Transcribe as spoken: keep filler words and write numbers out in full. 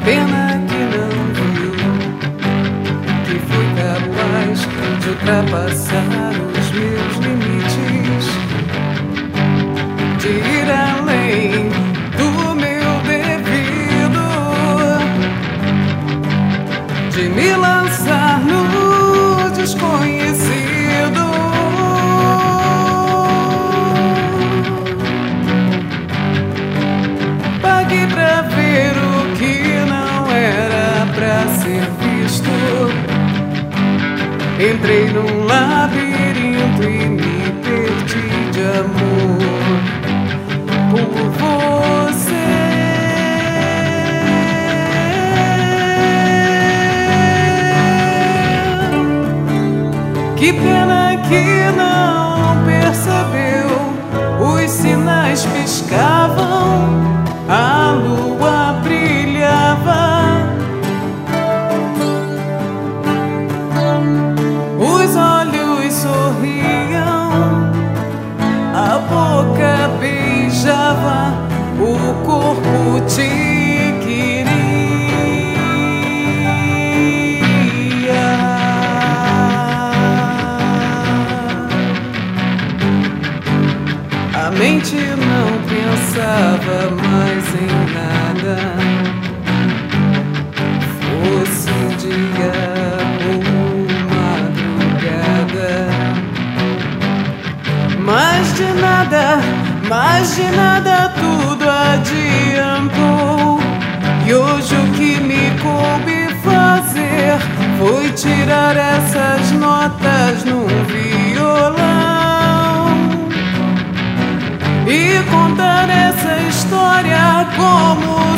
pena que não viu que fui capaz de ultrapassar os meus limites, de ir além do meu devido, de me lançar no desconhecido. Paguei pra ver o que não era pra ser visto. Entrei num labirinto e me perdi de amor por você. Que pena que não percebeu, os sinais piscavam, a lua brilhava, os olhos sorriam, a boca beijava, o corpo te queria. A mente não pensava mais em nada, fosse dia ou madrugada. Mais de nada, mais de nada tudo adiantou. E hoje o que me coube fazer foi tirar essas notas num violão e contar essa história como